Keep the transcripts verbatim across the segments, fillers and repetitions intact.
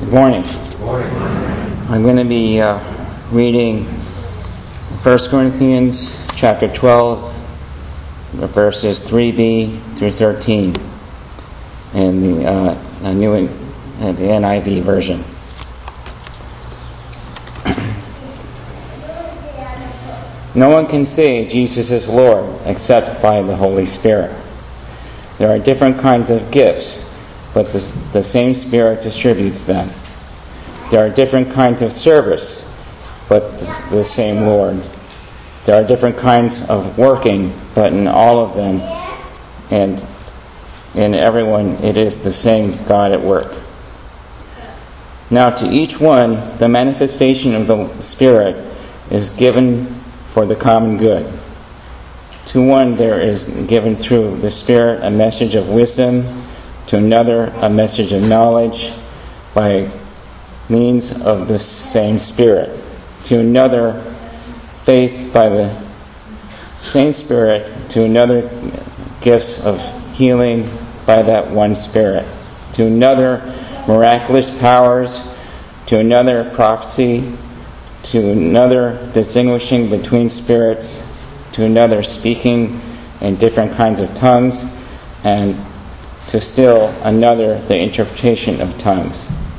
Good morning. Good morning. I'm going to be uh, reading First Corinthians chapter twelve, verses three b through thirteen in the, uh, New uh, the N I V version. No one can say Jesus is Lord except by the Holy Spirit. There are different kinds of gifts, but the, the same Spirit distributes them. There are different kinds of service, but the, the same Lord. There are different kinds of working, but in all of them and in everyone it is the same God at work. Now to each one the manifestation of the Spirit is given for the common good. To one there is given through the Spirit a message of wisdom, to another a message of knowledge by means of the same Spirit, to another faith by the same Spirit, to another gifts of healing by that one Spirit, to another miraculous powers, to another prophecy, to another distinguishing between spirits, to another speaking in different kinds of tongues, and to still another the interpretation of tongues.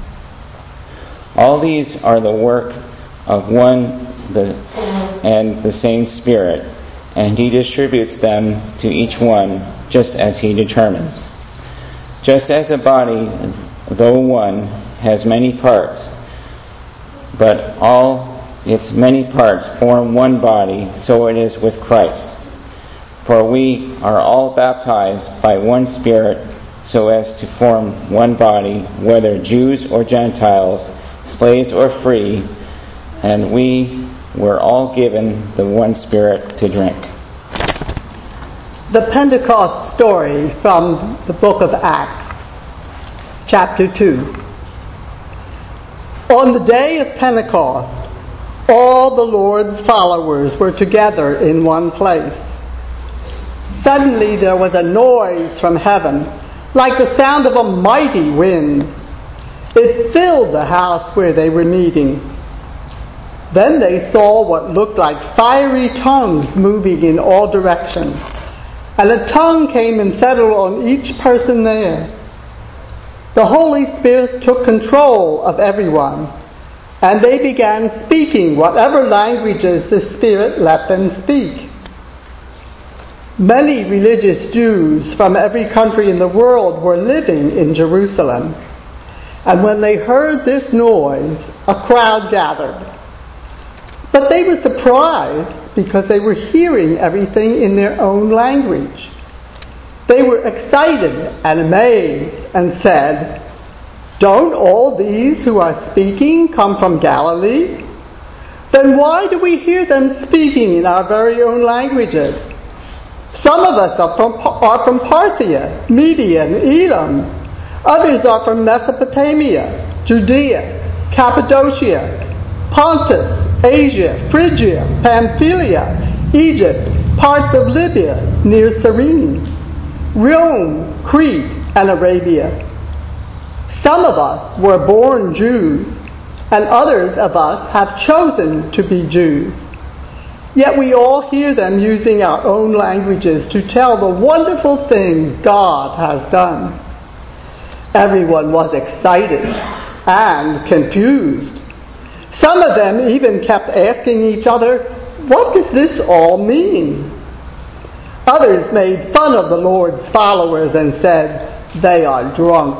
All these are the work of one the, and the same Spirit, and He distributes them to each one just as He determines. Just as a body, though one, has many parts, but all its many parts form one body, so it is with Christ. For we are all baptized by one Spirit so as to form one body, whether Jews or Gentiles, slaves or free, and we were all given the one Spirit to drink. The Pentecost story from the book of Acts, chapter two. On the day of Pentecost, all the Lord's followers were together in one place. Suddenly there was a noise from heaven, like the sound of a mighty wind. It filled the house where they were meeting. Then they saw what looked like fiery tongues moving in all directions, and a tongue came and settled on each person there. The Holy Spirit took control of everyone, and they began speaking whatever languages the Spirit let them speak. Many religious Jews from every country in the world were living in Jerusalem, and when they heard this noise, a crowd gathered. But they were surprised because they were hearing everything in their own language. They were excited and amazed and said, "Don't all these who are speaking come from Galilee? Then why do we hear them speaking in our very own languages? Some of us are from, are from Parthia, Media, and Elam. Others are from Mesopotamia, Judea, Cappadocia, Pontus, Asia, Phrygia, Pamphylia, Egypt, parts of Libya near Cyrene, Rome, Crete, and Arabia. Some of us were born Jews, and others of us have chosen to be Jews. Yet we all hear them using our own languages to tell the wonderful things God has done." Everyone was excited and confused. Some of them even kept asking each other, "What does this all mean?" Others made fun of the Lord's followers and said, "They are drunk."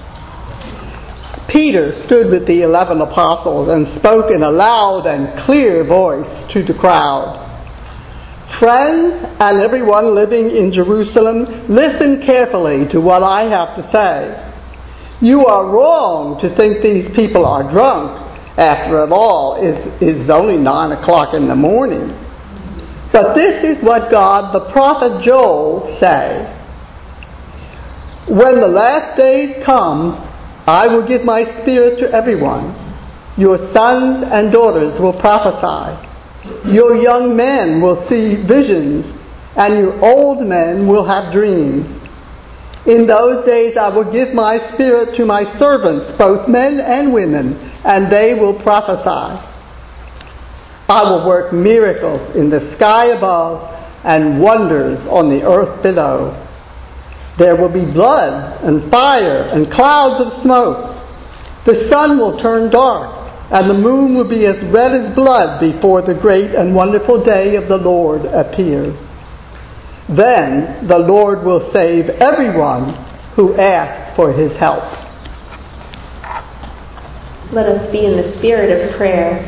Peter stood with the eleven apostles and spoke in a loud and clear voice to the crowd. "Friends and everyone living in Jerusalem, listen carefully to what I have to say. You are wrong to think these people are drunk. After all, it is only nine o'clock in the morning. But this is what God, the prophet Joel, said. When the last days come, I will give my Spirit to everyone. Your sons and daughters will prophesy. Your young men will see visions, and your old men will have dreams. In those days I will give my Spirit to my servants, both men and women, and they will prophesy. I will work miracles in the sky above and wonders on the earth below. There will be blood and fire and clouds of smoke. The sun will turn dark, and the moon will be as red as blood before the great and wonderful day of the Lord appears. Then the Lord will save everyone who asks for his help. Let us be in the spirit of prayer.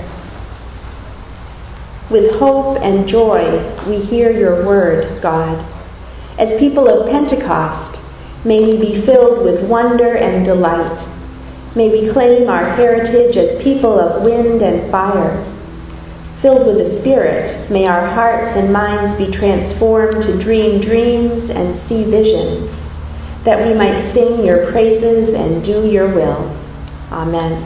With hope and joy we hear your word, God. As people of Pentecost, may we be filled with wonder and delight. May we claim our heritage as people of wind and fire. Filled with the Spirit, may our hearts and minds be transformed to dream dreams and see visions, that we might sing your praises and do your will. Amen.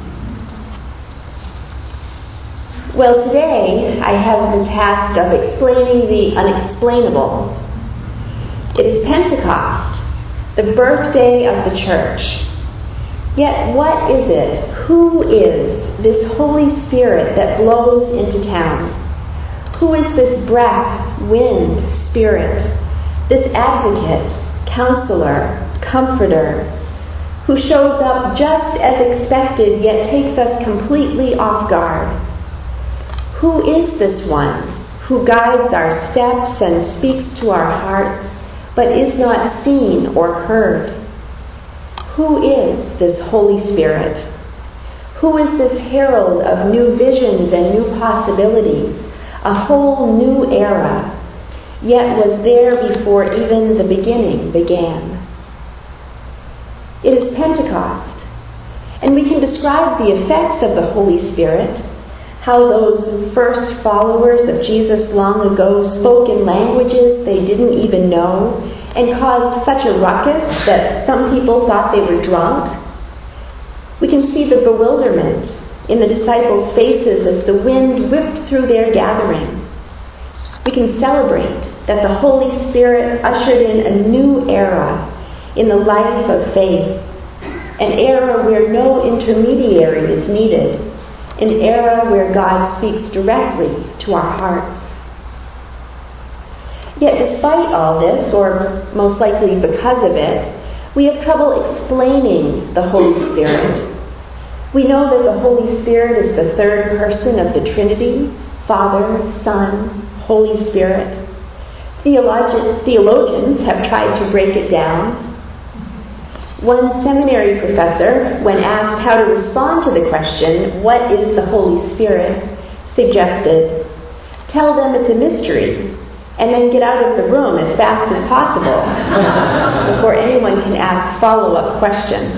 Well, today I have the task of explaining the unexplainable. It is Pentecost, the birthday of the church. Yet what is it? Who is this Holy Spirit that blows into town? Who is this breath, wind, spirit, this advocate, counselor, comforter, who shows up just as expected yet takes us completely off guard? Who is this one who guides our steps and speaks to our hearts but is not seen or heard? Who is this Holy Spirit? Who is this herald of new visions and new possibilities, a whole new era, yet was there before even the beginning began? It is Pentecost, and we can describe the effects of the Holy Spirit, how those first followers of Jesus long ago spoke in languages they didn't even know, and caused such a ruckus that some people thought they were drunk. We can see the bewilderment in the disciples' faces as the wind whipped through their gathering. We can celebrate that the Holy Spirit ushered in a new era in the life of faith, an era where no intermediary is needed, an era where God speaks directly to our hearts. Yet despite all this, or most likely because of it, we have trouble explaining the Holy Spirit. We know that the Holy Spirit is the third person of the Trinity, Father, Son, Holy Spirit. Theologi- theologians have tried to break it down. One seminary professor, when asked how to respond to the question, "What is the Holy Spirit?" suggested, "Tell them it's a mystery, and then get out of the room as fast as possible before anyone can ask follow-up questions."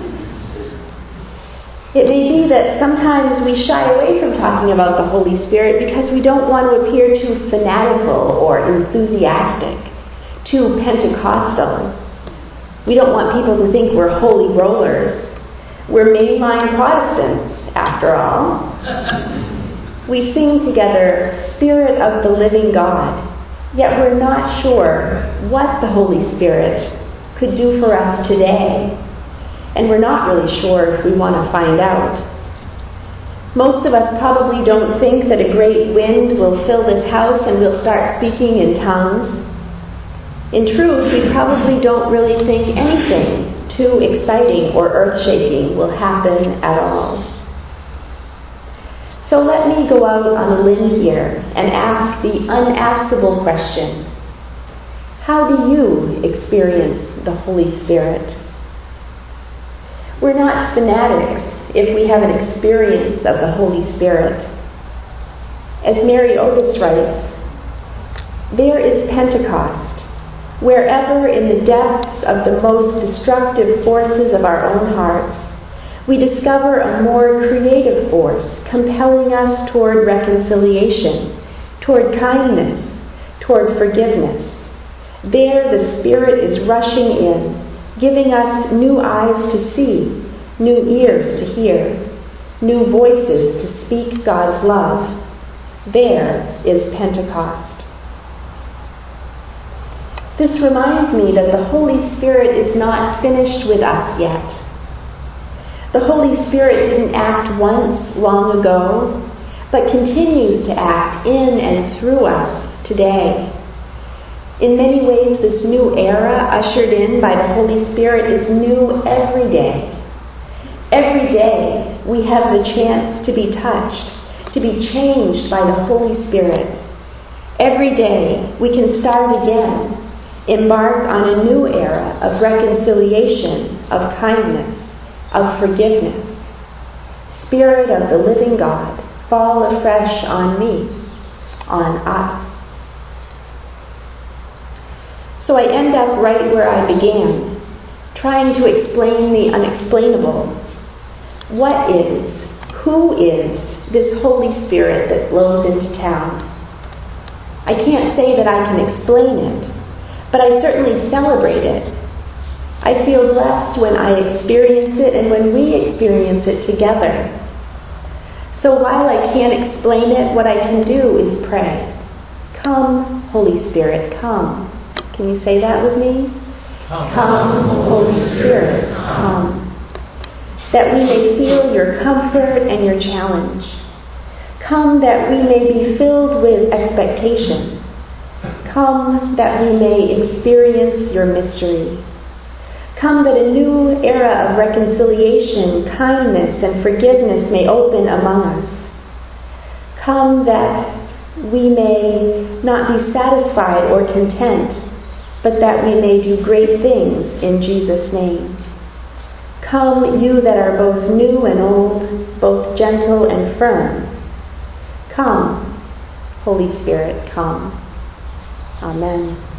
It may be that sometimes we shy away from talking about the Holy Spirit because we don't want to appear too fanatical or enthusiastic, too Pentecostal. We don't want people to think we're holy rollers. We're mainline Protestants, after all. We sing together, "Spirit of the Living God," yet we're not sure what the Holy Spirit could do for us today. And we're not really sure if we want to find out. Most of us probably don't think that a great wind will fill this house and we'll start speaking in tongues. In truth, we probably don't really think anything too exciting or earth-shaking will happen at all. So let me go out on a limb here and ask the unaskable question. How do you experience the Holy Spirit? We're not fanatics if we have an experience of the Holy Spirit. As Mary Otis writes, "There is Pentecost, wherever in the depths of the most destructive forces of our own hearts, we discover a more creative force compelling us toward reconciliation, toward kindness, toward forgiveness. There the Spirit is rushing in, giving us new eyes to see, new ears to hear, new voices to speak God's love. There is Pentecost." This reminds me that the Holy Spirit is not finished with us yet. The Holy Spirit didn't act once long ago, but continues to act in and through us today. In many ways, this new era ushered in by the Holy Spirit is new every day. Every day we have the chance to be touched, to be changed by the Holy Spirit. Every day we can start again, embark on a new era of reconciliation, of kindness, of forgiveness. Spirit of the living God, fall afresh on me, on us. So I end up right where I began, trying to explain the unexplainable. What is, who is this Holy Spirit that blows into town? I can't say that I can explain it, but I certainly celebrate it. I feel blessed when I experience it and when we experience it together. So while I can't explain it, what I can do is pray. Come, Holy Spirit, come. Can you say that with me? Come, come Holy Spirit, come. That we may feel your comfort and your challenge. Come that we may be filled with expectation. Come that we may experience your mystery. Come that a new era of reconciliation, kindness, and forgiveness may open among us. Come that we may not be satisfied or content, but that we may do great things in Jesus' name. Come, you that are both new and old, both gentle and firm. Come, Holy Spirit, come. Amen.